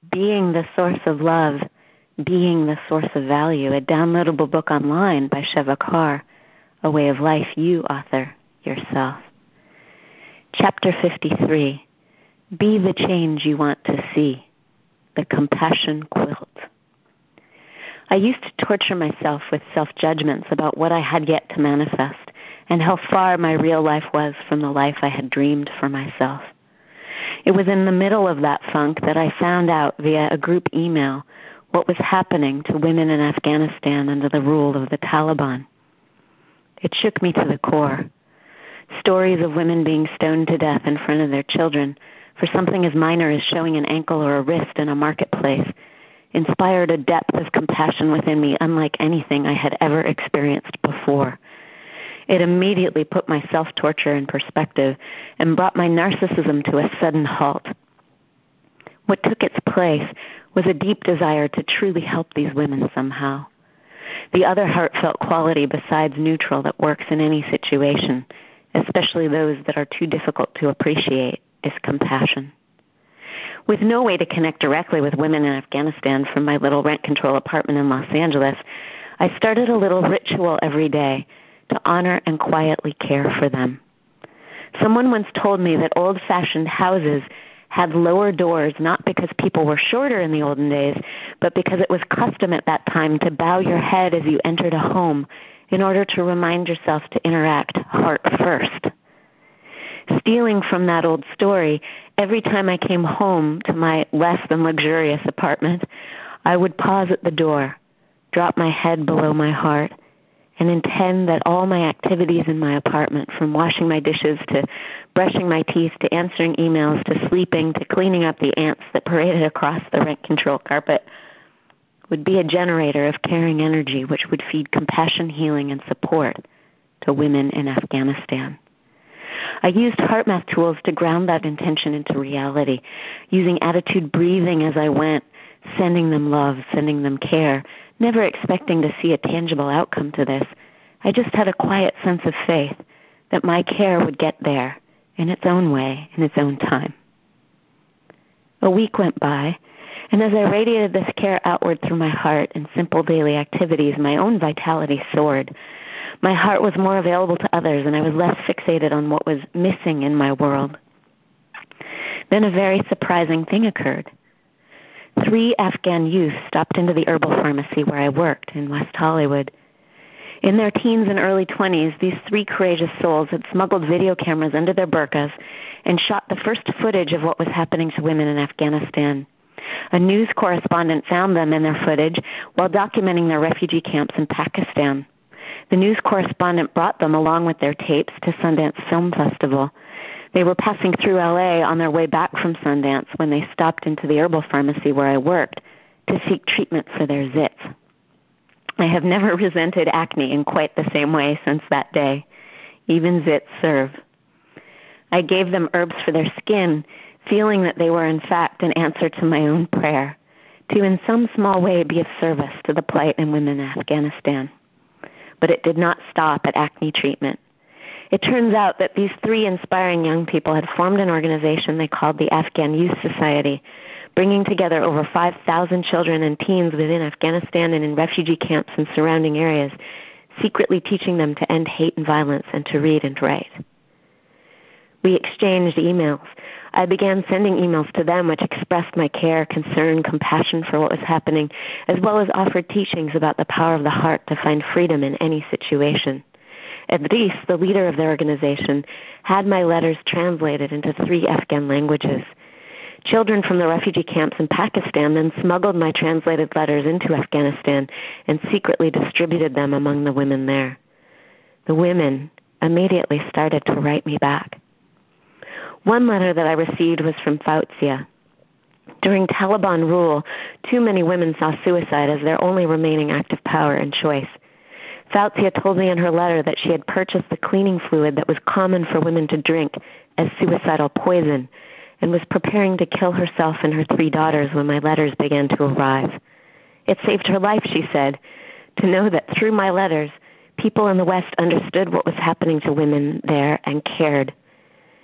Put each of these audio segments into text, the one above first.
Being the Source of Love, Being the Source of Value, a downloadable book online by Sheva Carr, A Way of Life You author yourself. Chapter 53, Be the Change You Want to See, The Compassion Quilt. I used to torture myself with self-judgments about what I had yet to manifest and how far my real life was from the life I had dreamed for myself. It was in the middle of that funk that I found out via a group email what was happening to women in Afghanistan under the rule of the Taliban. It shook me to the core. Stories of women being stoned to death in front of their children for something as minor as showing an ankle or a wrist in a marketplace inspired a depth of compassion within me unlike anything I had ever experienced before. It immediately put my self-torture in perspective and brought my narcissism to a sudden halt. What took its place was a deep desire to truly help these women somehow. The other heartfelt quality besides neutral that works in any situation, especially those that are too difficult to appreciate, is compassion. With no way to connect directly with women in Afghanistan from my little rent control apartment in Los Angeles, I started a little ritual every day to honor and quietly care for them. Someone once told me that old-fashioned houses had lower doors not because people were shorter in the olden days, but because it was custom at that time to bow your head as you entered a home in order to remind yourself to interact heart first. Stealing from that old story, every time I came home to my less than luxurious apartment, I would pause at the door, drop my head below my heart, and intend that all my activities in my apartment, from washing my dishes to brushing my teeth to answering emails to sleeping to cleaning up the ants that paraded across the rent control carpet, would be a generator of caring energy which would feed compassion, healing, and support to women in Afghanistan. I used HeartMath tools to ground that intention into reality, using attitude breathing as I went, sending them love, sending them care, never expecting to see a tangible outcome to this. I just had a quiet sense of faith that my care would get there in its own way, in its own time. A week went by, and as I radiated this care outward through my heart and simple daily activities, my own vitality soared. My heart was more available to others, and I was less fixated on what was missing in my world. Then a very surprising thing occurred. 3 Afghan youth stopped into the herbal pharmacy where I worked in West Hollywood. In their teens and early 20s, these 3 courageous souls had smuggled video cameras under their burqas and shot the first footage of what was happening to women in Afghanistan. A news correspondent found them in their footage while documenting their refugee camps in Pakistan. The news correspondent brought them along with their tapes to Sundance Film Festival. They were passing through L.A. on their way back from Sundance when they stopped into the herbal pharmacy where I worked to seek treatment for their zits. I have never resented acne in quite the same way since that day. Even zits serve. I gave them herbs for their skin, feeling that they were in fact an answer to my own prayer, to in some small way be of service to the plight in women in Afghanistan. But it did not stop at acne treatment. It turns out that these 3 inspiring young people had formed an organization they called the Afghan Youth Society, bringing together over 5,000 children and teens within Afghanistan and in refugee camps and surrounding areas, secretly teaching them to end hate and violence and to read and write. We exchanged emails. I began sending emails to them which expressed my care, concern, compassion for what was happening, as well as offered teachings about the power of the heart to find freedom in any situation. Idris, the leader of their organization, had my letters translated into 3 Afghan languages. Children from the refugee camps in Pakistan then smuggled my translated letters into Afghanistan and secretly distributed them among the women there. The women immediately started to write me back. One letter that I received was from Fauzia. During Taliban rule, too many women saw suicide as their only remaining active power and choice. Fauzia told me in her letter that she had purchased the cleaning fluid that was common for women to drink as suicidal poison and was preparing to kill herself and her 3 daughters when my letters began to arrive. It saved her life, she said, to know that through my letters, people in the West understood what was happening to women there and cared.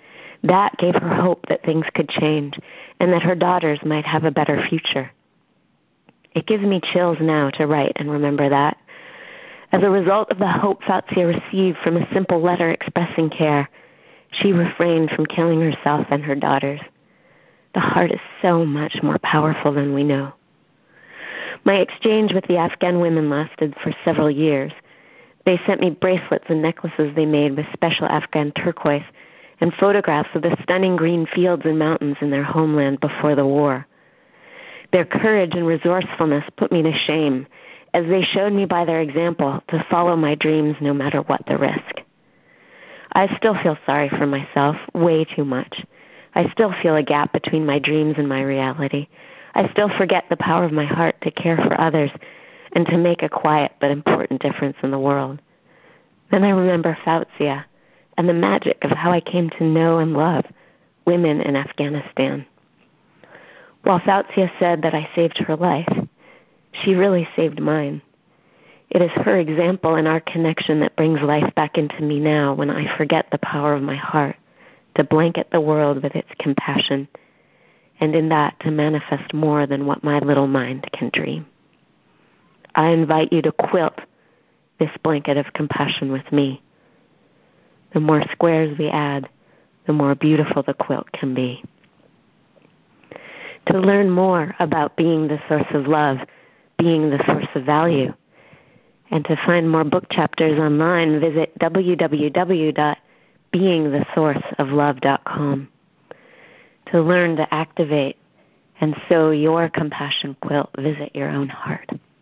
That gave her hope that things could change and that her daughters might have a better future. It gives me chills now to write and remember that. As a result of the hope Fauzia received from a simple letter expressing care, she refrained from killing herself and her daughters. The heart is so much more powerful than we know. My exchange with the Afghan women lasted for several years. They sent me bracelets and necklaces they made with special Afghan turquoise and photographs of the stunning green fields and mountains in their homeland before the war. Their courage and resourcefulness put me to shame, as they showed me by their example to follow my dreams no matter what the risk. I still feel sorry for myself, way too much. I still feel a gap between my dreams and my reality. I still forget the power of my heart to care for others and to make a quiet but important difference in the world. Then I remember Fauzia and the magic of how I came to know and love women in Afghanistan. While Fauzia said that I saved her life, she really saved mine. It is her example and our connection that brings life back into me now when I forget the power of my heart to blanket the world with its compassion, and in that to manifest more than what my little mind can dream. I invite you to quilt this blanket of compassion with me. The more squares we add, the more beautiful the quilt can be. To learn more about being the source of love, being the source of value, and to find more book chapters online, visit www.beingthesourceoflove.com. To learn to activate and sew your compassion quilt, visit your own heart.